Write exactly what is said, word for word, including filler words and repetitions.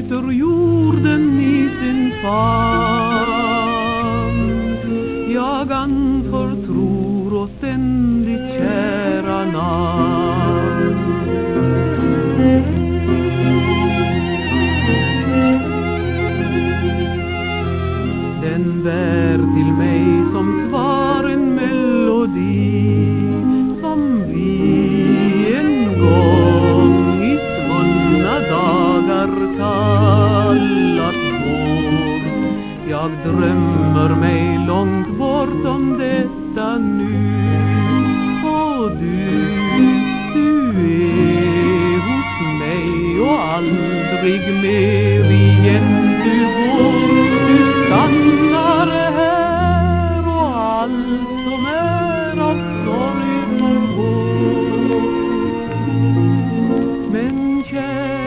lyfter jorden i sin famn. Jag anförtror och ständigt kära namn. Den bär till mig som svar en melodi, som vi en gång i svunna dagar kallat vår. Jag drömmer mig långt bort om detta nu, och du, du är hos mig och aldrig mer igen du går. Du stannar här och allt som är av sorg förgår. Men kär